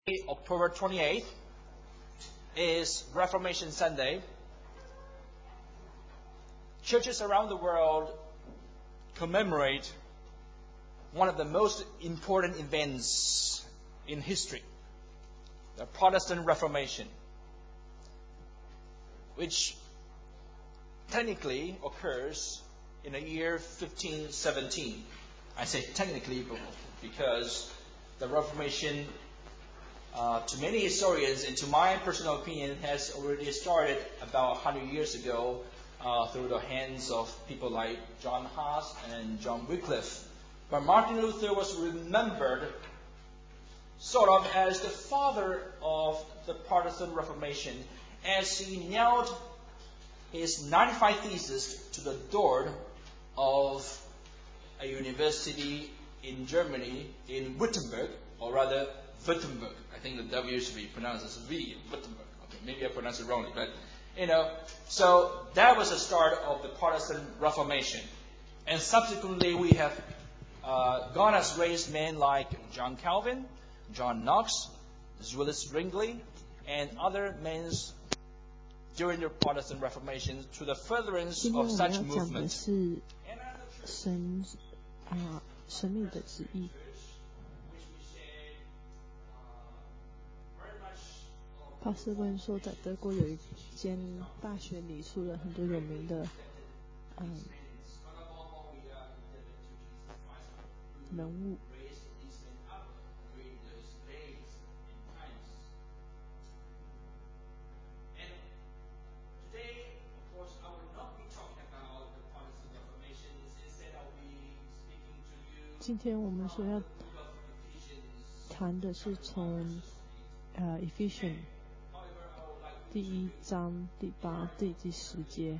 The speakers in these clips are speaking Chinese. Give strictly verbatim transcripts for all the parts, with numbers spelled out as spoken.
October twenty-eighth is Reformation Sunday. Churches around the world commemorate one of the most important events in history, the Protestant Reformation, which technically occurs in the year fifteen seventeen. I say technically because the Reformation, uh, to many historians and to my personal opinion, has already started about one hundred years ago uh, through the hands of people like John Huss and John Wycliffe. But Martin Luther was remembered sort of as the father of the Protestant Reformation, as he nailed his ninety-five Theses to the door of a university in Germany, in Wittenberg, or rather Wittenberg. I think the W should be pronounced as V, Wittenberg. Okay, maybe I pronounced it wrongly, but you know. So that was the start of the Protestant Reformation, and subsequently we have uh, God has raised men like John Calvin, John Knox, Zwingli Zwingli, and other men during the Protestant Reformation to the furtherance of such movements. 神啊，神秘的旨意。帕斯问说，在德国有一间大学里出了很多有名的嗯人物。今天我们所要谈的是从呃 Ephesians 第一章第八第第十节。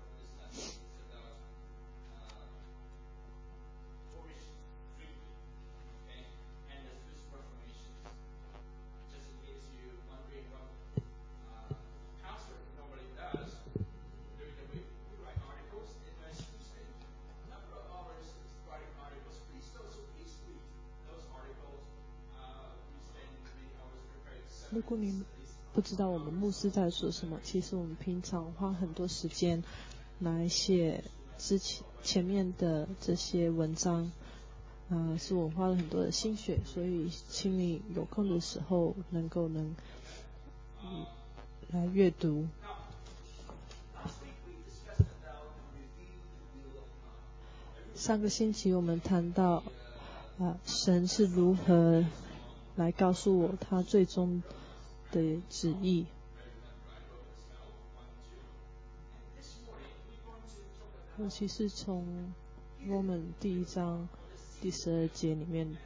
如果你不知道我们牧师在说什么，其实我们平常花很多时间来写之前前面的这些文章，呃，是我花了很多的心血，所以请你有空的时候能够能、嗯、来阅读。上个星期我们谈到，呃，神是如何来告诉我他最终的旨意。尤其是从 Roman 第一章第十二节里面。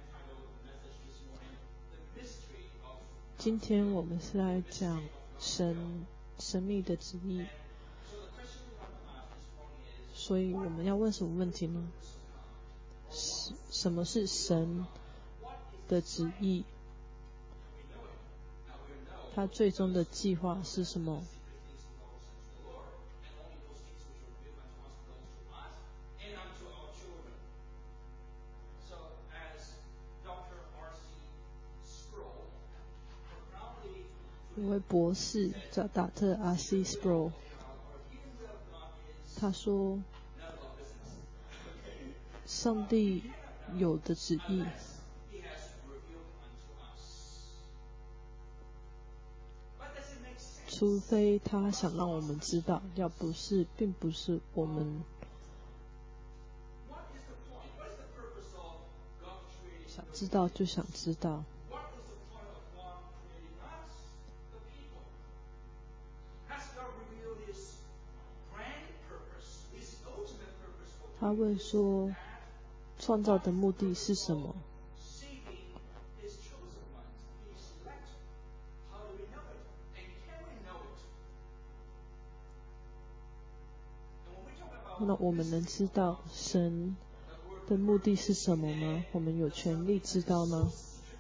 今天我们是来讲神神秘的旨意，所以我们要问什么问题呢？什么是神的旨意？他最终的计划是什么？一位博士叫达特 R C Sproul， 他说上帝有的旨意除非他想让我们知道，要不是并不是我们想知道就想知道。他问说，创造的目的是什么？那我们能知道神的目的是什么吗？我们有权利知道吗？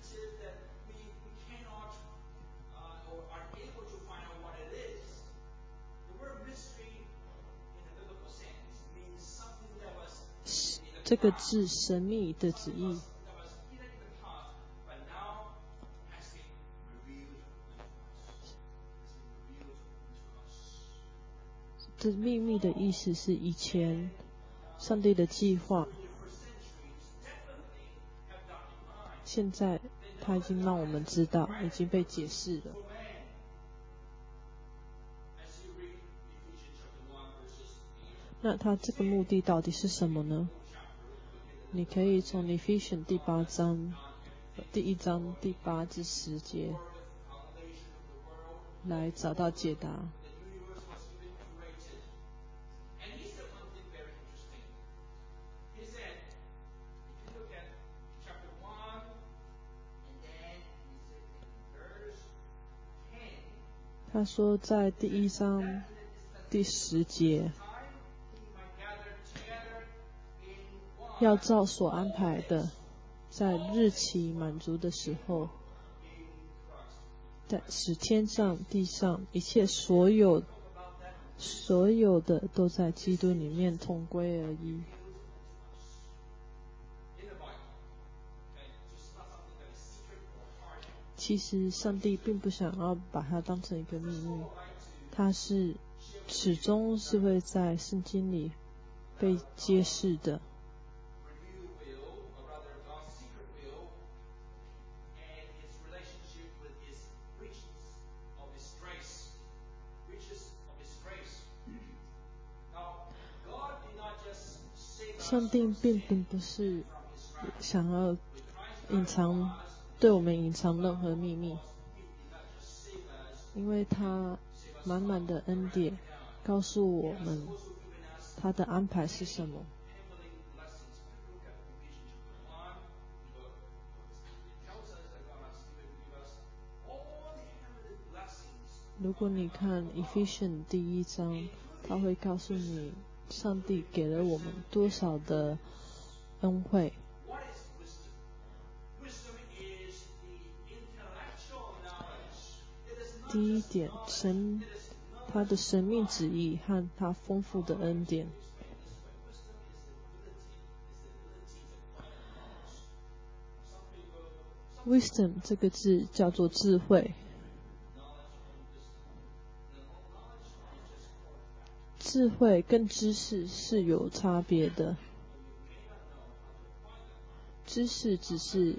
这个字神秘的旨意这秘密的意思是以前上帝的计划，现在他已经让我们知道，已经被解释了。那他这个目的到底是什么呢？你可以从 Ephesians 第八章第一章第八至十节来找到解答。他说在第一章第十节，要照所安排的，在日期满足的时候，在使天上地上一切所有所有的都在基督里面同归而一。其实上帝并不想要把它当成一个秘密，它是始终是会在圣经里被揭示的。上帝并并不是想要隐藏对我们隐藏任何秘密，因为他满满的恩典告诉我们他的安排是什么。如果你看 Ephesians 第一章，他会告诉你上帝给了我们多少的恩惠。第一点，神他的神秘旨意和他丰富的恩典。Wisdom 这个字叫做智慧，智慧跟知识是有差别的。知识只是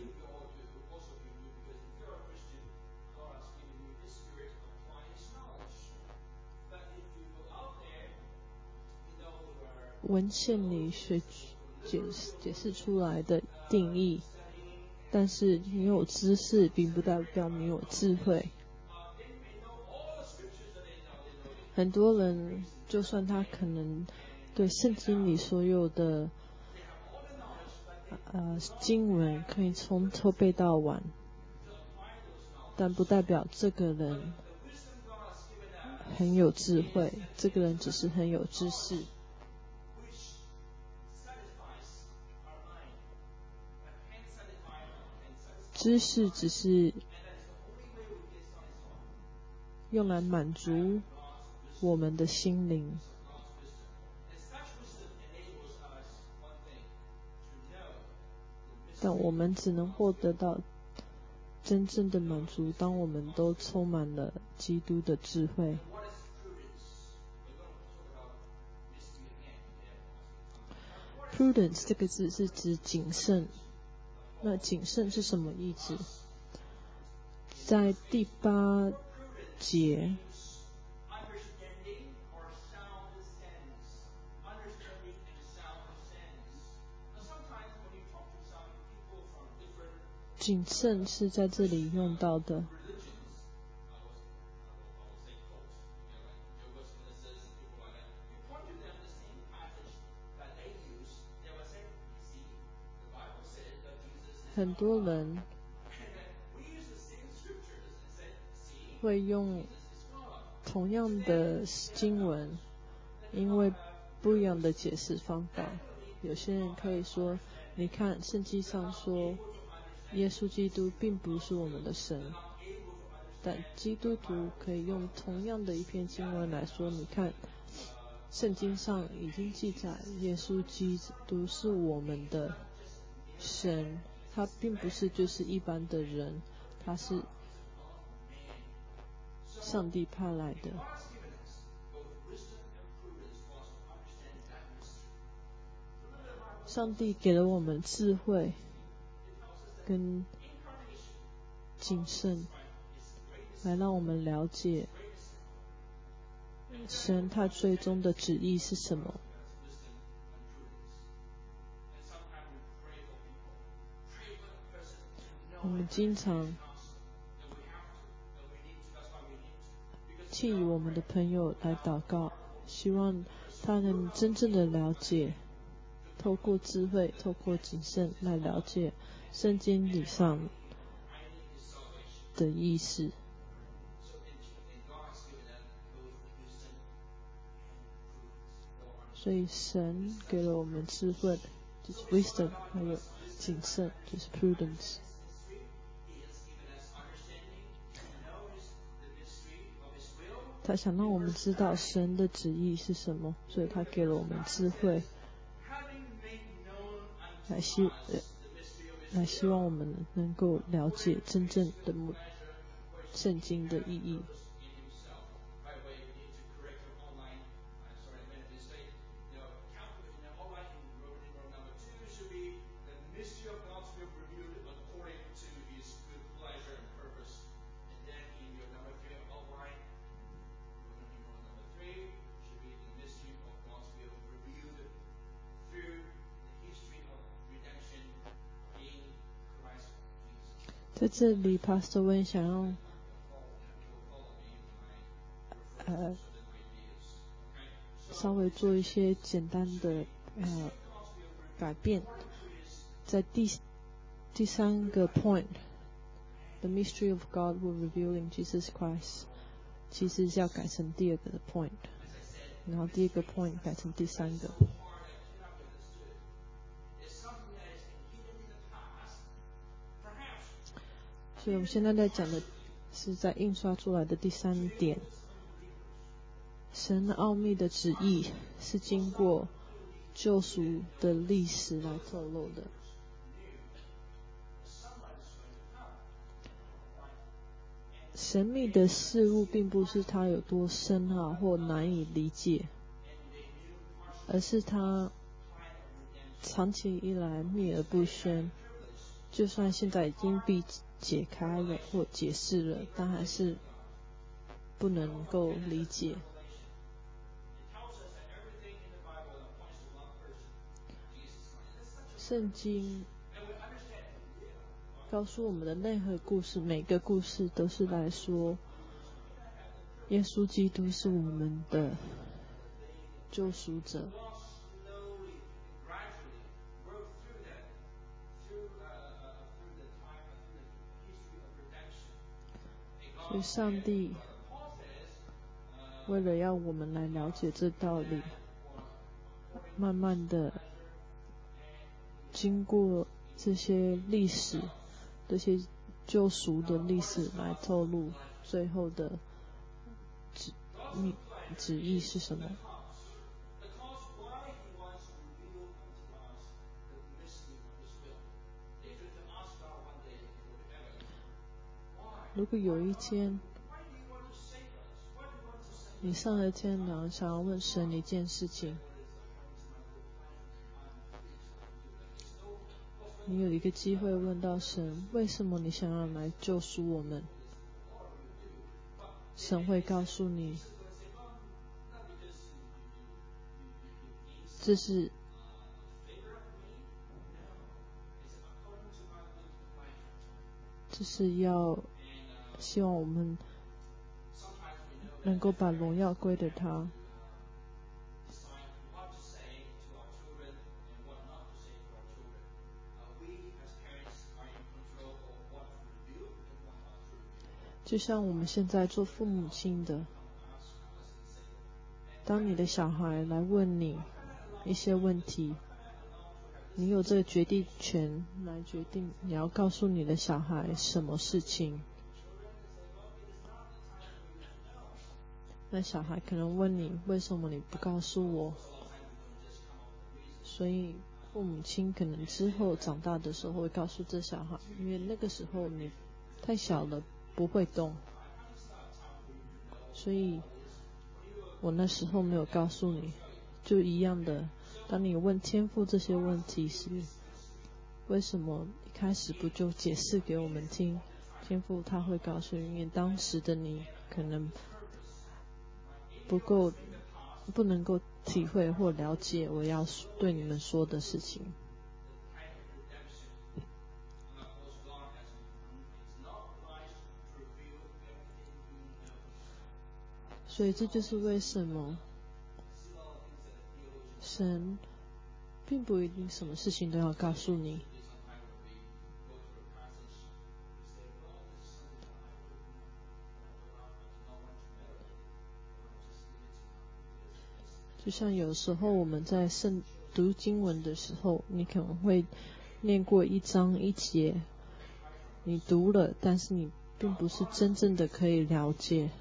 文献里学解解释出来的定义，但是你有知识并不代表你有智慧。很多人就算他可能对圣经里所有的呃经文可以从头背到完，但不代表这个人很有智慧，这个人只是很有知识。知识只是用来满足我们的心灵，但我们只能获得到真正的满足，当我们都充满了基督的智慧。Prudence 这个字是指谨慎，那谨慎是什么意思？在第八节，谨慎是在这里用到的。很多人会用同样的经文，因为不一样的解释方法。有些人可以说，你看圣经上说耶稣基督并不是我们的神，但基督徒可以用同样的一篇经文来说，你看圣经上已经记载耶稣基督是我们的神，他并不是就是一般的人，他是上帝派来的。 上帝给了我们智慧跟谨慎，来让我们了解神他最终的旨意是什么。我们经常替我们的朋友来祷告，希望他能真正的了解，透过智慧，透过谨慎来了解圣经里上的意思。所以神给了我们智慧，就是 wisdom， 还有谨慎，就是 prudence。他想让我们知道神的旨意是什么，所以他给了我们智慧，来希来希望我们能够了解真正的圣经的意义。在这里 Pastor Wayne 想要呃稍微做一些简单的呃改变，在第第三个 point The mystery of God will reveal in Jesus Christ 其实是要改成第二个的 point， 然后第一个 point 改成第三个。所以我们现在在讲的是在印刷出来的第三点，神的奥秘的旨意是经过救赎的历史来透露的。神秘的事物并不是它有多深奥或难以理解，而是它长期以来秘而不宣，就算现在已经被解开了或解释了，但还是不能够理解。圣经告诉我们的任何故事，每个故事都是来说耶稣基督是我们的救赎者。所以上帝为了要我们来了解这道理，慢慢的经过这些历史，这些救赎的历史来透露最后的旨旨意是什么。如果有一天你上了天堂，想要问神一件事情，你有一个机会问到神，为什么你想要来救赎我们？神会告诉你，这是这是要希望我们能够把荣耀归给他。就像我们现在做父母亲的，当你的小孩来问你一些问题，你有这个决定权来决定你要告诉你的小孩什么事情。那小孩可能问你，为什么你不告诉我？所以父母亲可能之后长大的时候会告诉这小孩，因为那个时候你太小了，不会动，所以我那时候没有告诉你。就一样的， 当你问天父这些问题时，为什么一开始不就解释给我们听？天父他会告诉你，因为当时的你可能不够，不能够体会或了解我要对你们说的事情。所以这就是为什么神并不一定什么事情都要告诉你。就像有时候我们在圣读经文的时候，你可能会念过一章一节，你读了，但是你并不是真正的可以了解。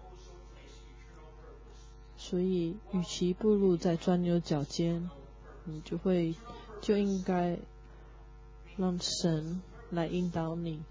所以与其步入在钻牛角尖，你就会就应该让神来引导你。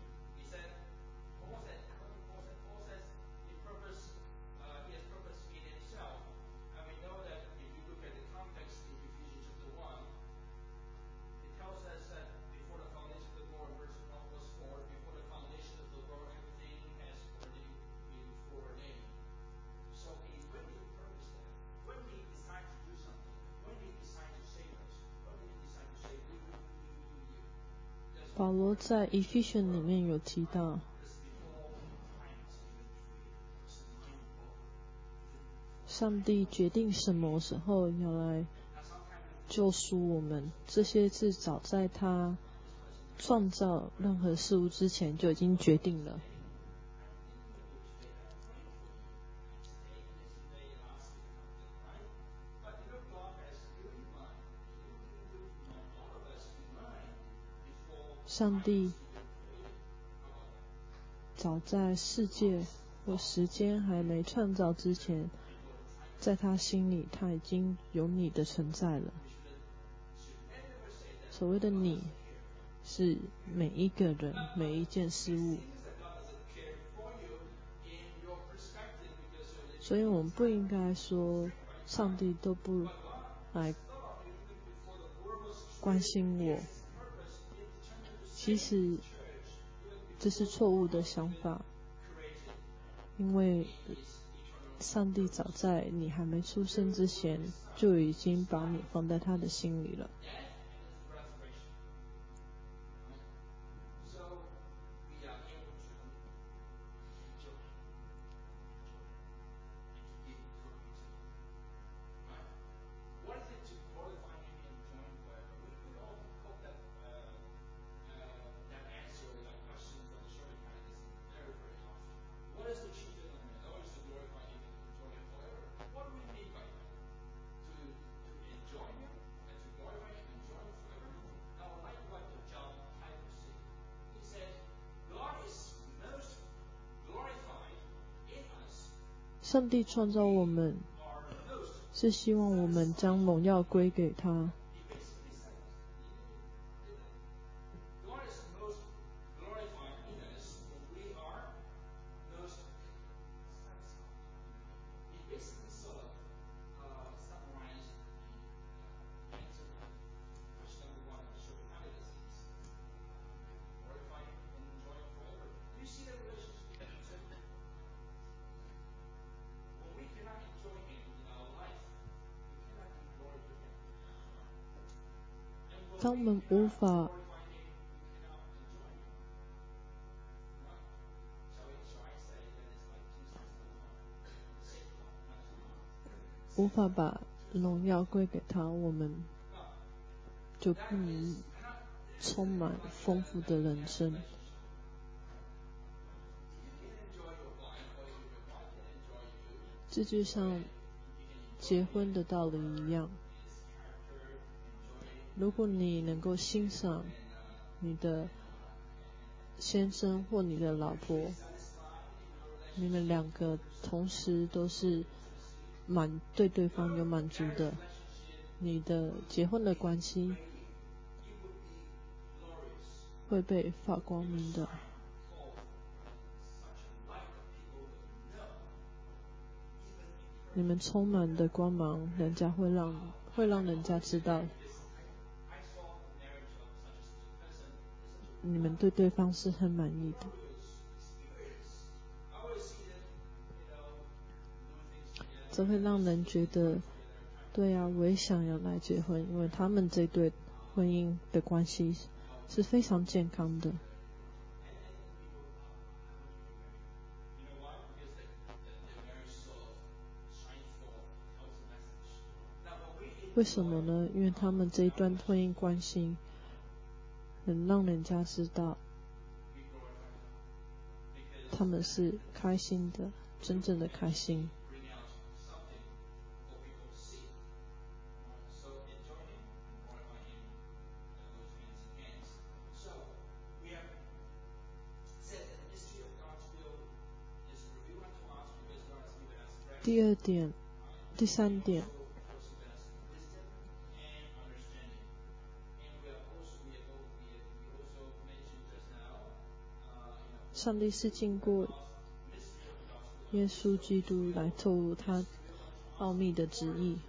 保罗在 Ephesians 里面有提到，上帝决定什么时候要来救赎我们，这些是早在他创造任何事物之前就已经决定了。上帝早在世界或时间还没创造之前，在他心里他已经有你的存在了。所谓的你是每一个人，每一件事物。所以我们不应该说上帝都不来关心我，其实这是错误的想法，因为上帝早在你还没出生之前就已经把你放在他的心里了。上帝创造我们，是希望我们将荣耀归给他。当我们无法无法把荣耀归给他，我们就不能充满丰富的人生。这就像结婚的道理一样，如果你能够欣赏你的先生或你的老婆，你们两个同时都是满对对方有满足的，你的结婚的关系会被发光明的。你们充满的光芒，人家会让会让人家知道你们对对方是很满意的。这会让人觉得，对啊，我也想要来结婚，因为他们这对婚姻的关系是非常健康的。为什么呢？因为他们这一段婚姻关系能让人家知道他们是开心的，真正的开心。第二点，第三点，上帝是经过耶稣基督来透露他奥秘的旨意。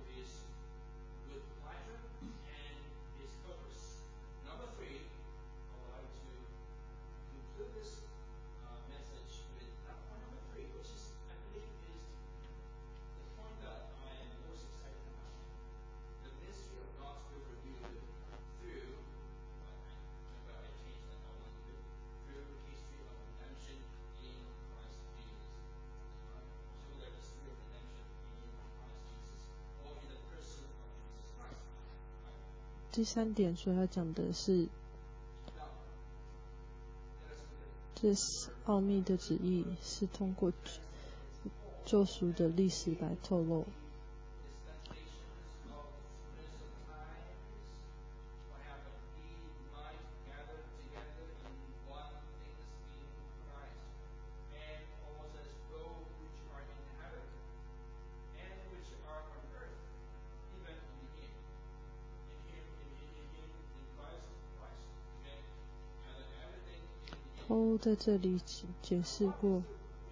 第三点所要讲的是，这奥秘的旨意是通过救赎的历史来透露。都在这里解释过，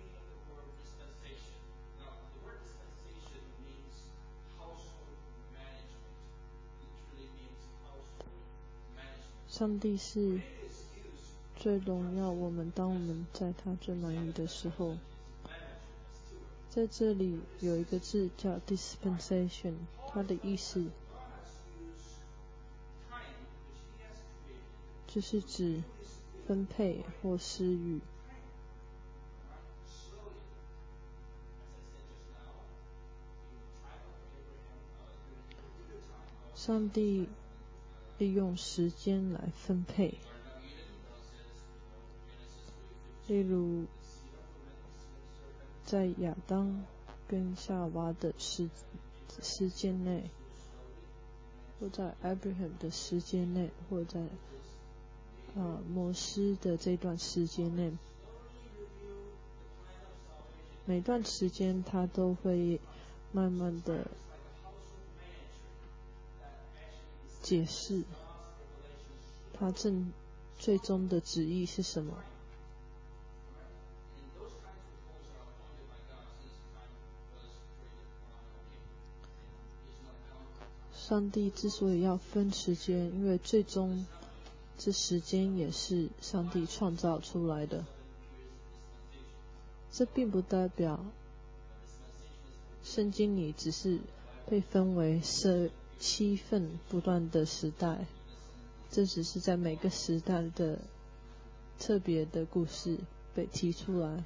上帝是最荣耀我们，当我们在他最满意的时候。在这里有一个字叫 dispensation， 它的意思就是指分配或施予。上帝利用时间来分配，例如在亚当跟夏娃的时时间内，或在 Abraham 的时间内，或在呃摩西的这段时间内，每段时间他都会慢慢的解释他正最终的旨意是什么。上帝之所以要分时间，因为最终这时间也是上帝创造出来的。这并不代表圣经里只是被分为十七份不断的时代，这只是在每个时代的特别的故事被提出来。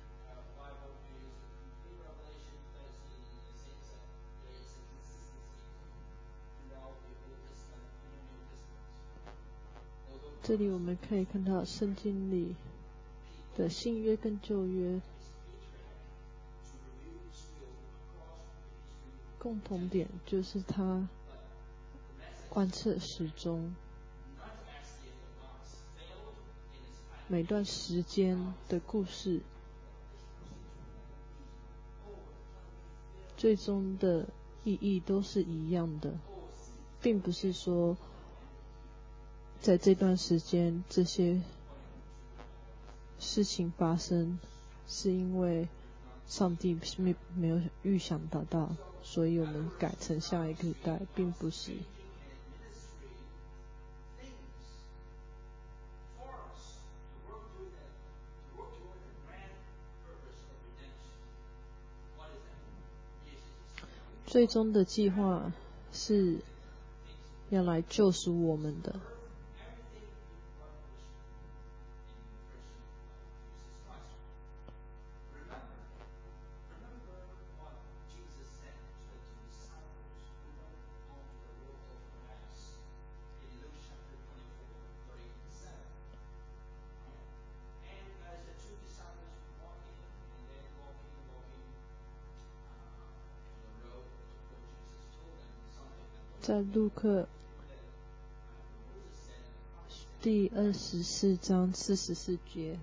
这里我们可以看到圣经里的新约跟旧约共同点，就是它贯彻始终，每段时间的故事最终的意义都是一样的，并不是说在这段时间这些事情发生是因为上帝没没有预想得到，所以我们改成下一个代，并不是。最终的计划是要来救赎我们的。在路克第二十四章四十四节，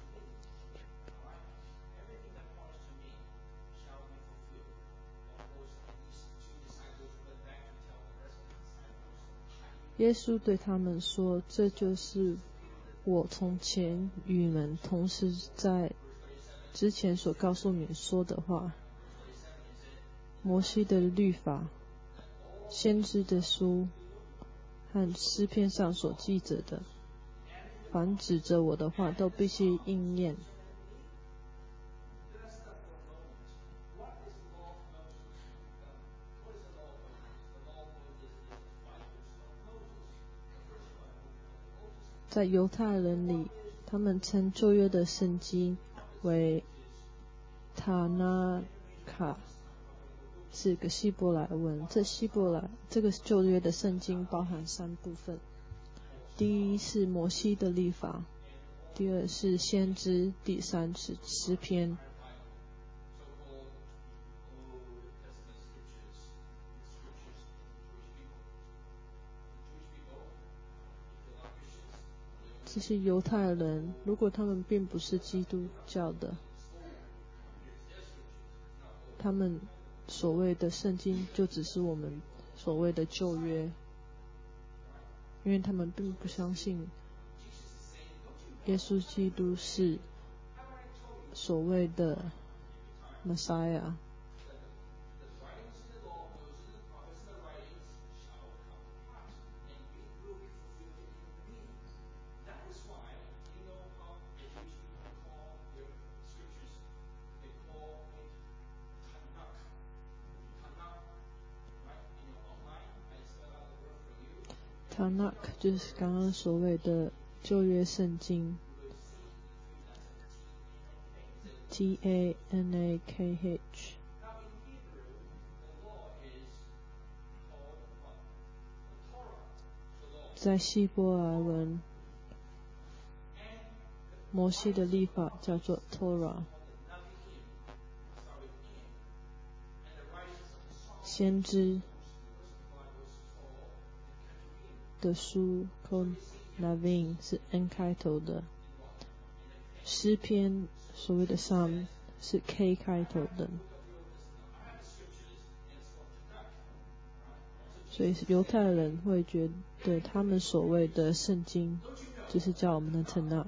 耶稣对他们说：“这就是我从前与你们同时在之前所告诉你们说的话。摩西的律法、先知的书和诗篇上所记着的，凡指着我的话，都必须应验。”在犹太人里，他们称旧约的圣经为塔纳卡，是个希伯来文。这希伯来这个旧约的圣经包含三部分：第一是摩西的律法，第二是先知，第三是诗篇。这些犹太人，如果他们并不是基督教的，他们所谓的圣经就只是我们所谓的旧约，因为他们并不相信耶稣基督是所谓的 Messiah。Tanakh 就是刚刚所谓的旧约圣经 T A N A K H。 在希伯来文，摩西的律法叫做 Torah， 先知的书 called Navim 是 N 开头的，诗篇所谓的 Psalm 是 K 开头的，所以犹太人会觉得他们所谓的圣经就是叫我们的 Tanakh。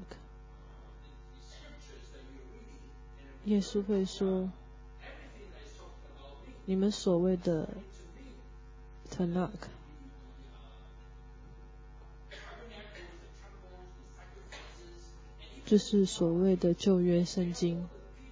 耶稣会说，你们所谓的 Tanakh就是所谓的旧约圣经。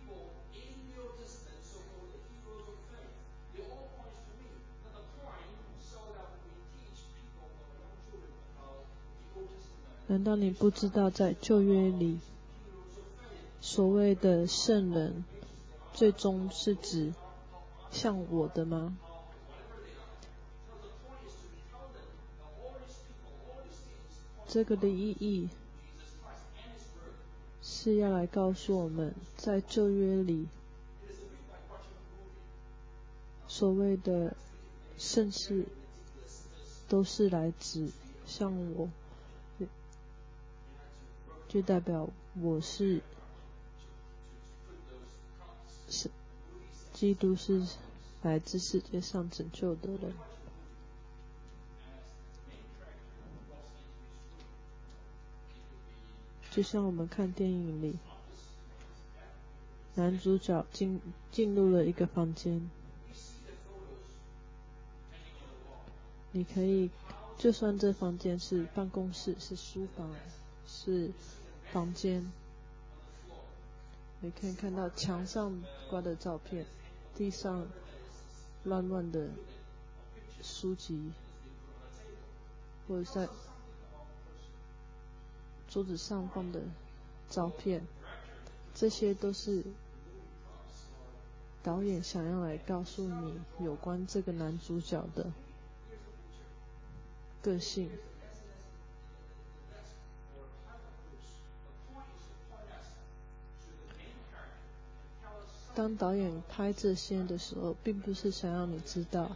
难道你不知道在旧约里所谓的圣人最终是指像我的吗？这个的意义是要来告诉我们，在旧约里所谓的圣事都是来指像我，就代表我是是基督是来自世界上拯救的人。就像我们看电影里， 男主角进进入了一个房间，你可以，就算这房间是办公室、是书房、是房间，你可以看到墙上挂的照片，地上乱乱的书籍，或者在桌子上放的照片，这些都是导演想要来告诉你有关这个男主角的个性。当导演拍这些的时候，并不是想要你知道，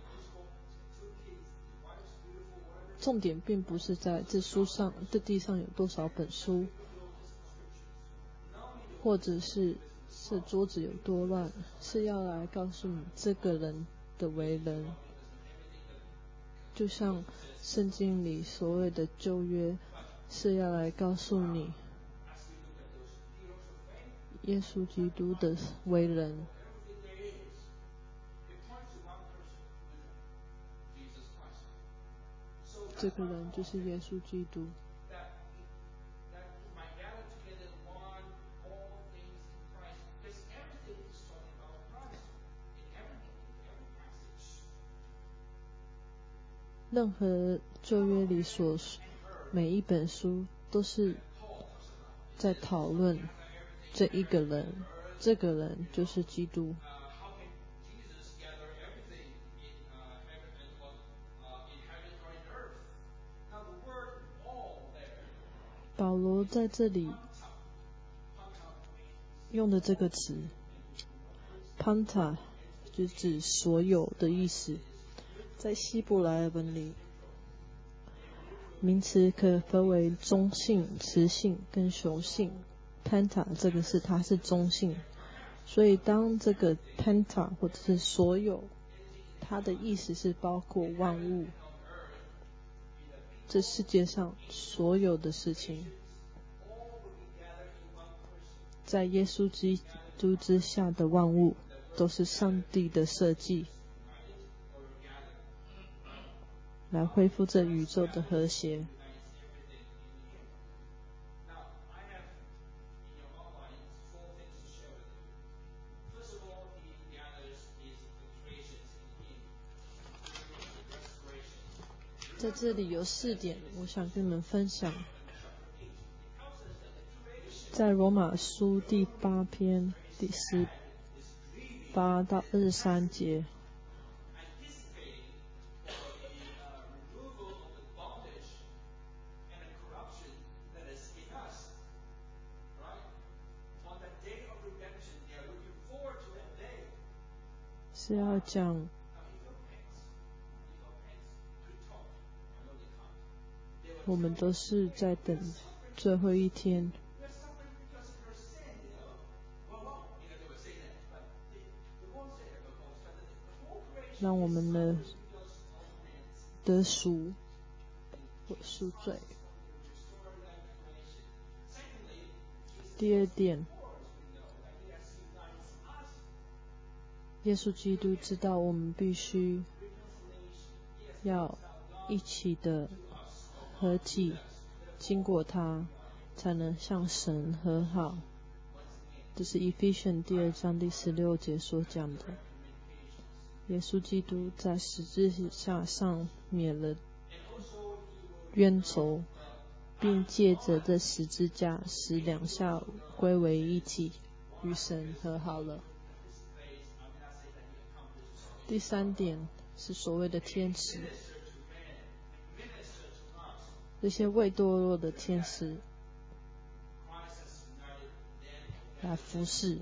重点并不是在这书上这地上有多少本书，或者是这桌子有多乱，是要来告诉你这个人的为人。就像圣经里所谓的旧约，是要来告诉你耶稣基督的为人。这个人就是耶稣基督。任何旧约里所每一本书都是在讨论这一个人，这个人就是基督。保罗在这里用的这个词 Panta 就指所有的意思，在希伯来文里名词可分为中性、雌性跟雄性。Panta 这个是它是中性，所以当这个 Panta 或者是所有，它的意思是包括万物，这世界上所有的事情，在耶稣基督之下的万物都是上帝的设计，来恢复这宇宙的和谐。在这里有四点我想跟你们分享。在罗马书第八篇第十八到二十三节，是要讲我们都是在等最后一天，让我们的得赎或赎罪。第二点，耶稣基督知道我们必须要一起的和解，经过他才能向神和好。这是以弗所第二章第十六节所讲的。耶稣基督在十字架上免了冤仇，并借着这十字架使两下归为一体，与神和好了。第三点是所谓的天使，这些未堕落的天使来服侍。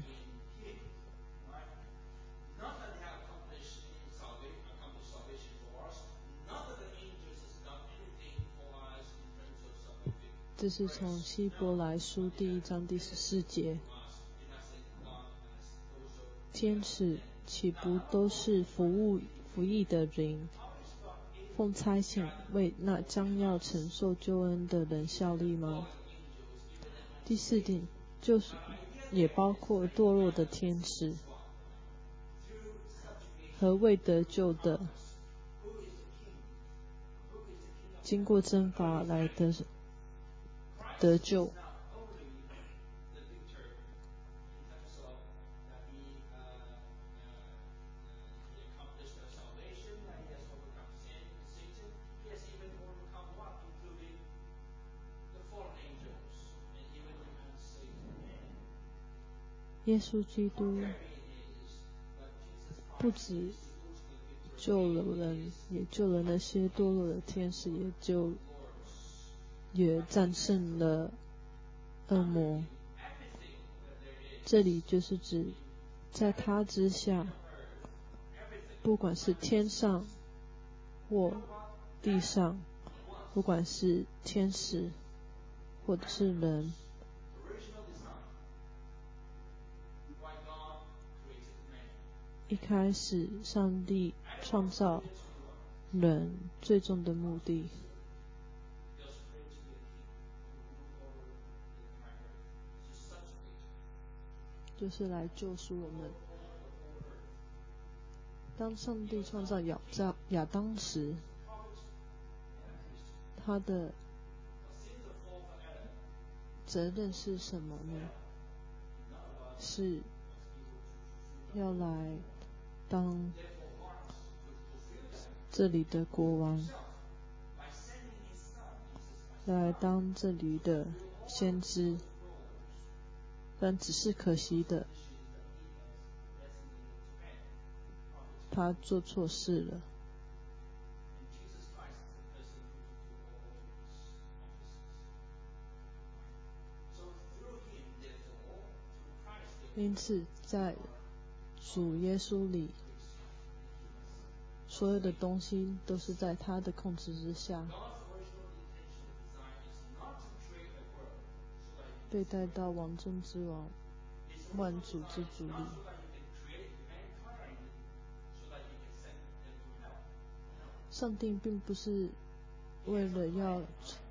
这是从希伯来书第一章第十四节。天使岂不都是服务服役的人，奉差遣为那将要承受救恩的人效力吗？第四点就是也包括堕落的天使和未得救的，经过征伐来得得救。耶稣基督不只救了人，也救了那些堕落的天使，也救也战胜了恶魔。这里就是指在他之下，不管是天上或地上，不管是天使或者是人，一开始上帝创造人最终的目的就是来救赎我们。当上帝创造亚亚当时，他的责任是什么呢？是要来当这里的国王，来当这里的先知，但只是可惜的，他做错事了。因此在主耶稣里，所有的东西都是在他的控制之下，被带到王中之王、万主之主里。上帝并不是为了要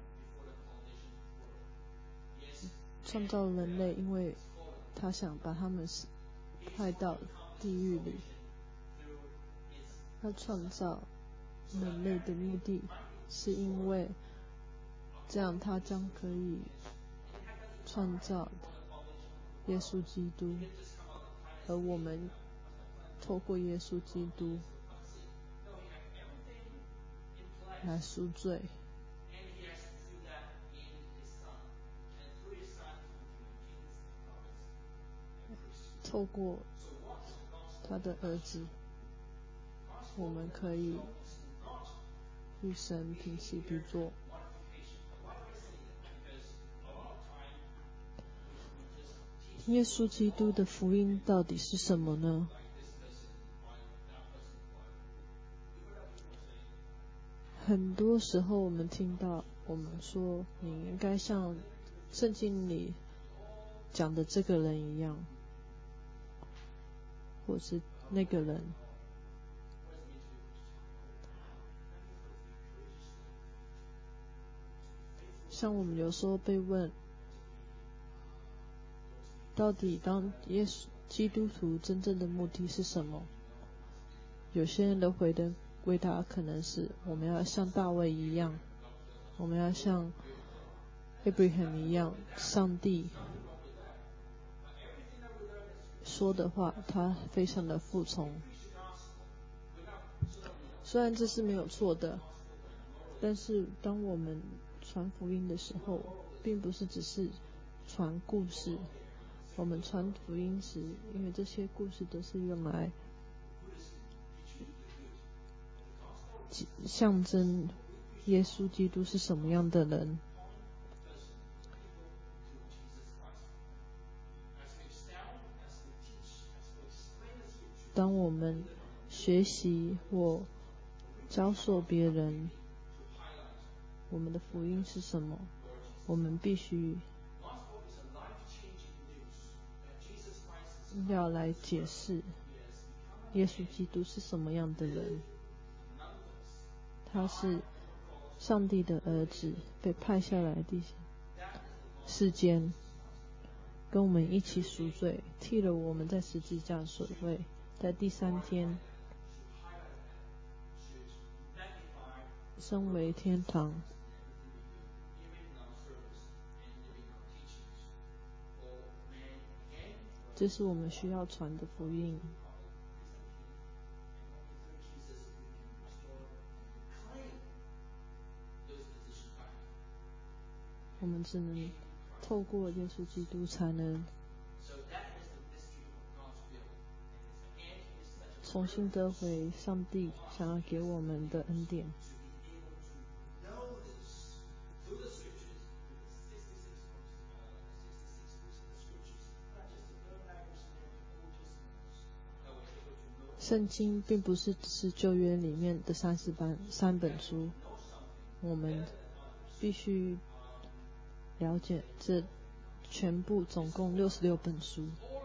创造人类，因为他想把他们派到地狱里。他创造人类的目的是因为这样他将可以创造耶稣基督，而我们透过耶稣基督来赎罪。透过他的儿子，我们可以与神平起平坐。耶稣基督的福音到底是什么呢？很多时候我们听到我们说，你应该像圣经里讲的这个人一样，或是那个人。像我们有时候被问，到底当耶稣基督徒真正的目的是什么？有些人的回的回答可能是，我们要像大卫一样，我们要像 Abraham 一样，上帝说的话他非常的服从。虽然这是没有错的，但是当我们传福音的时候，并不是只是传故事。我们传福音时，因为这些故事都是用来象征耶稣基督是什么样的人。当我们学习或教授别人我们的福音是什么，我们必须要来解释耶稣基督是什么样的人。他是上帝的儿子，被派下来的世间， 跟我们一起赎罪，替了我们在十字架所为，在第三天升为天堂。这是我们需要传的福音。我们只能透过耶稣基督才能重新得回上帝想要给我们的恩典。圣经并不是只是旧约里面的三十本三本书，我们必须了解这全部总共六十六本书。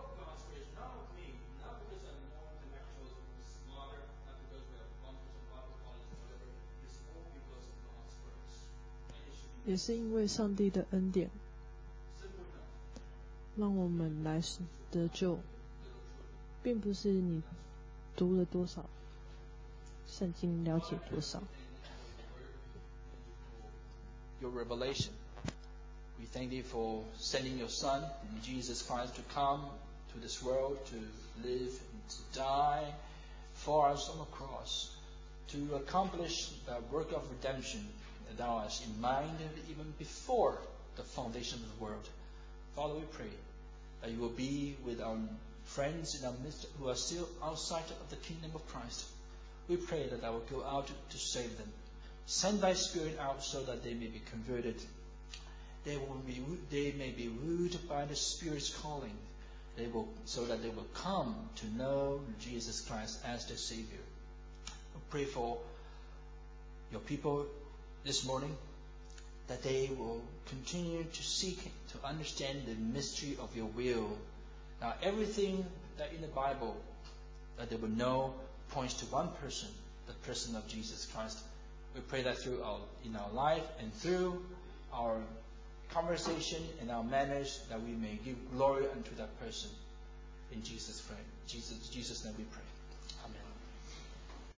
也是因为上帝的恩典，让我们来得救，并不是你读了多少圣经，了解多少。 Your revelation. We thank thee for sending your Son, Jesus Christ, to come to this world, to live and to die for us on the cross, to accomplish the work of redemption that thou hast in mind even before the foundation of the world. Father, we pray that you will be with our friends in our midst who are still outside of the kingdom of Christ. We pray that thou will go out to save them. Send thy Spirit out so that they may be converted. They will be, they may be wooed by the Spirit's calling. They will, so that they will come to know Jesus Christ as their Savior. We pray for your people this morning, that they will continue to seek to understand the mystery of your will. Now, everything that in the Bible that they will know points to one person, the person of Jesus Christ. We pray that through our, in our life and through our conversation and our manners, that we may give glory unto that person. In Jesus' name, Jesus, Jesus' name we pray.